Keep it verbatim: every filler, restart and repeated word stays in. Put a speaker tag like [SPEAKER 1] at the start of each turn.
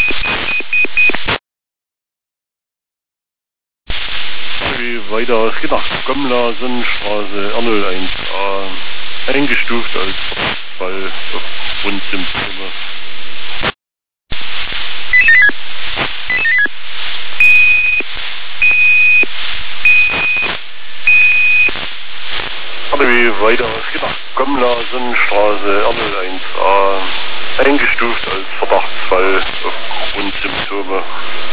[SPEAKER 1] Weiter, es geht nach Gommler, Sonnenstraße, R null eins A, eingestuft als Verdachtsfall auf Grundsymptome. Weiter, es geht nach Gommler, Sonnenstraße, R null eins A, eingestuft als Verdachtsfall auf Grundsymptome.